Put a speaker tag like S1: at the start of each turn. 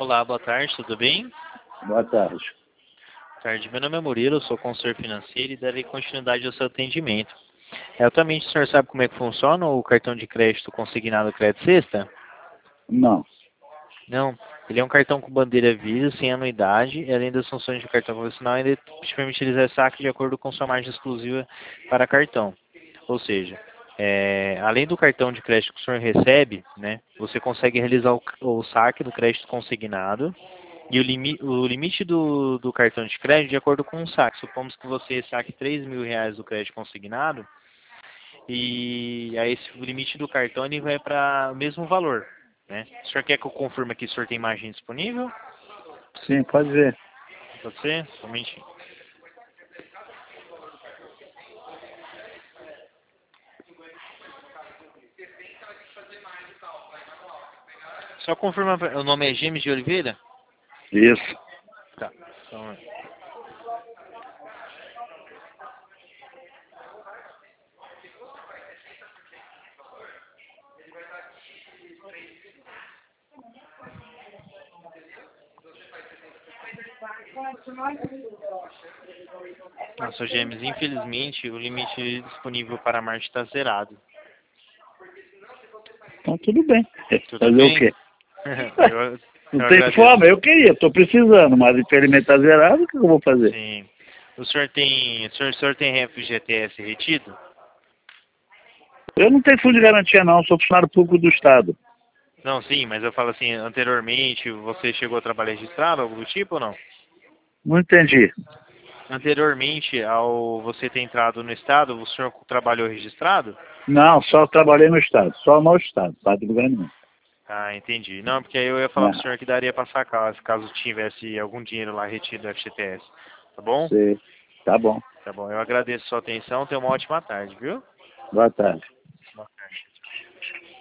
S1: Olá, boa tarde, tudo bem?
S2: Boa tarde.
S1: Boa tarde, meu nome é Murilo, eu sou consultor financeiro e darei continuidade ao seu atendimento. Atualmente o senhor sabe como é que funciona o cartão de crédito consignado Crédito Sexta?
S2: Não.
S1: Não, ele é um cartão com bandeira Visa, sem anuidade, e além das funções de cartão convencional, ele te permite realizar saque de acordo com sua margem exclusiva para cartão. Ou seja, além do cartão de crédito que o senhor recebe, né, você consegue realizar o saque do crédito consignado e o limite do cartão de crédito de acordo com o saque. Supomos que você saque R$ 3.000 do crédito consignado e aí o limite do cartão ele vai para o mesmo valor, né? O senhor quer que eu confirme aqui se o senhor tem margem disponível?
S2: Sim, pode ver.
S1: Pode ser? Somente. Só confirma, o nome é James de Oliveira?
S2: Isso.
S1: Tá. Então, nossa, James, infelizmente o limite disponível para a Marte está zerado.
S2: Então tudo bem.
S1: Tudo
S2: Fazer o
S1: bem?
S2: quê?
S1: Eu,
S2: Não
S1: eu
S2: tem
S1: agradeço.
S2: forma, eu queria, estou precisando, mas infelizmente está zerado, o que eu vou fazer?
S1: Sim. O senhor tem FGTS retido?
S2: Eu não tenho fundo de garantia não, sou funcionário público do Estado.
S1: Não, sim, mas eu falo assim, anteriormente você chegou a trabalhar registrado, algo do tipo ou não?
S2: Não entendi.
S1: Anteriormente ao você ter entrado no Estado, o senhor trabalhou registrado?
S2: Não, só trabalhei no Estado, só no Estado, Estado do governo não.
S1: Ah, entendi. Não, porque aí eu ia falar pro
S2: É,
S1: senhor que daria para sacar, caso tivesse algum dinheiro lá retido do FGTS. Tá bom?
S2: sei. Tá bom.
S1: Tá bom. Eu agradeço a sua atenção. Tenha uma ótima tarde, viu?
S2: Boa tarde.